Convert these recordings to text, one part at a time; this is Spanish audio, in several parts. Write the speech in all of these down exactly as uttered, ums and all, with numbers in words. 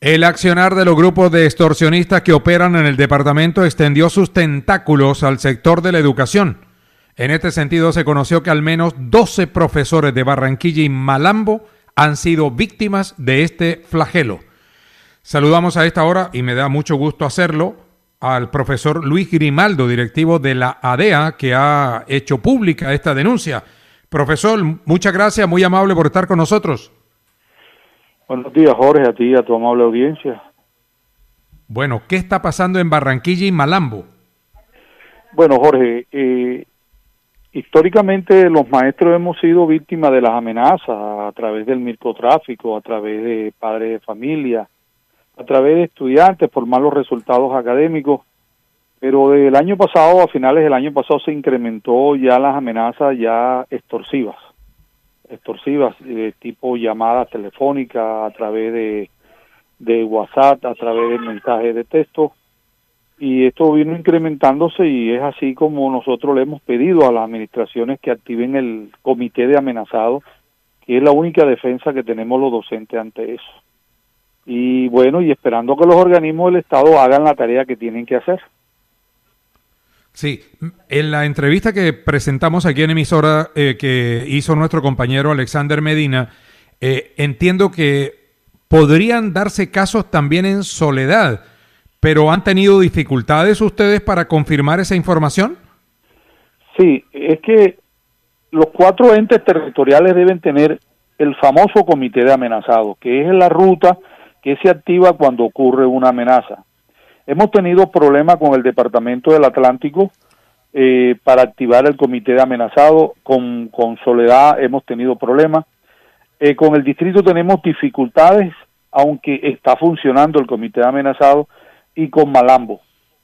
El accionar de los grupos de extorsionistas que operan en el departamento extendió sus tentáculos al sector de la educación. En este sentido, se conoció que al menos doce profesores de Barranquilla y Malambo han sido víctimas de este flagelo. Saludamos a esta hora, y me da mucho gusto hacerlo, al profesor Luis Grimaldo, directivo de la A D E A, que ha hecho pública esta denuncia. Profesor, muchas gracias, muy amable por estar con nosotros. Buenos días, Jorge, a ti y a tu amable audiencia. Bueno, ¿qué está pasando en Barranquilla y Malambo? Bueno, Jorge, eh, históricamente los maestros hemos sido víctimas de las amenazas a través del microtráfico, a través de padres de familia, a través de estudiantes por malos resultados académicos, pero del año pasado, a finales del año pasado, se incrementó ya las amenazas ya extorsivas. extorsivas, de tipo llamadas telefónicas, a través de, de WhatsApp, a través de mensajes de texto, y esto vino incrementándose, y es así como nosotros le hemos pedido a las administraciones que activen el comité de amenazados, que es la única defensa que tenemos los docentes ante eso. Y bueno, y esperando que los organismos del Estado hagan la tarea que tienen que hacer. Sí, en la entrevista que presentamos aquí en emisora eh, que hizo nuestro compañero Alexander Medina, eh, entiendo que podrían darse casos también en Soledad, pero ¿han tenido dificultades ustedes para confirmar esa información? Sí, es que los cuatro entes territoriales deben tener el famoso comité de amenazados, que es la ruta que se activa cuando ocurre una amenaza. Hemos tenido problemas con el Departamento del Atlántico eh, para activar el comité de amenazados, con, con Soledad hemos tenido problemas, eh, con el distrito tenemos dificultades, aunque está funcionando el comité de amenazados, y con Malambo.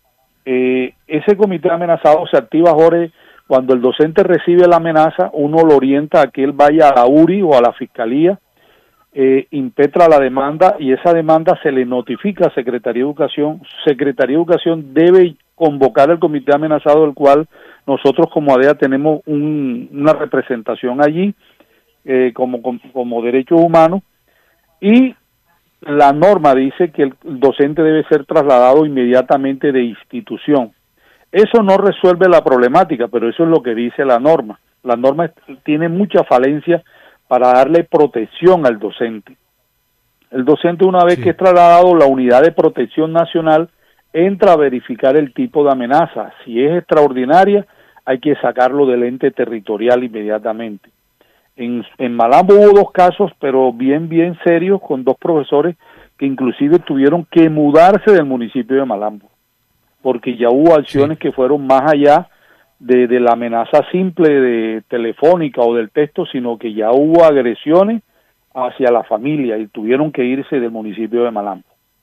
Eh, ese comité de amenazados se activa, Jorge, cuando el docente recibe la amenaza, uno lo orienta a que él vaya a la U R I o a la Fiscalía, Eh, impetra la demanda, y esa demanda se le notifica a Secretaría de Educación. Secretaría de Educación debe convocar el comité amenazado, del cual nosotros como A D E A tenemos un, una representación allí eh, como, como, como derechos humanos, y la norma dice que el docente debe ser trasladado inmediatamente de institución. Eso no resuelve la problemática, pero eso es lo que dice la norma. La norma tiene mucha falencia para darle protección al docente. El docente, una vez sí. que es trasladado, la unidad de protección nacional entra a verificar el tipo de amenaza. Si es extraordinaria, hay que sacarlo del ente territorial inmediatamente. En, en Malambo hubo dos casos, pero bien, bien serios, con dos profesores que inclusive tuvieron que mudarse del municipio de Malambo, porque ya hubo acciones sí. que fueron más allá De, de la amenaza simple de telefónica o del texto, sino que ya hubo agresiones hacia la familia y tuvieron que irse del municipio de Malambo.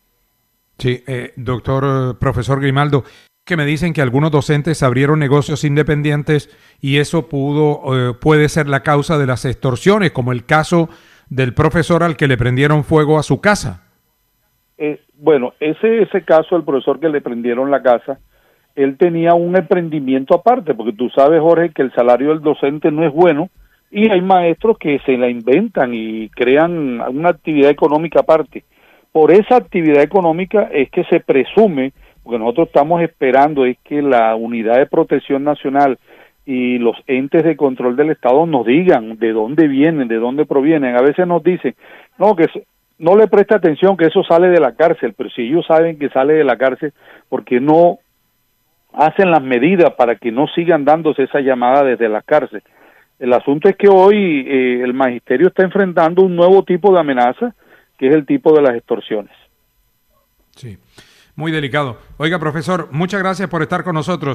Sí, eh, doctor, eh, profesor Grimaldo, que me dicen que algunos docentes abrieron negocios independientes y eso pudo eh, puede ser la causa de las extorsiones, como el caso del profesor al que le prendieron fuego a su casa. Eh, bueno, ese ese caso, el profesor que le prendieron la casa, él tenía un emprendimiento aparte, porque tú sabes, Jorge, que el salario del docente no es bueno, y hay maestros que se la inventan y crean una actividad económica aparte. Por esa actividad económica es que se presume, porque nosotros estamos esperando es que la Unidad de Protección Nacional y los entes de control del Estado nos digan de dónde vienen, de dónde provienen. A veces nos dicen, no, que no le presta atención, que eso sale de la cárcel, pero si ellos saben que sale de la cárcel, ¿por qué no hacen las medidas para que no sigan dándose esa llamada desde la cárcel? El asunto es que hoy eh, el magisterio está enfrentando un nuevo tipo de amenaza, que es el tipo de las extorsiones. Sí, muy delicado. Oiga, profesor, muchas gracias por estar con nosotros.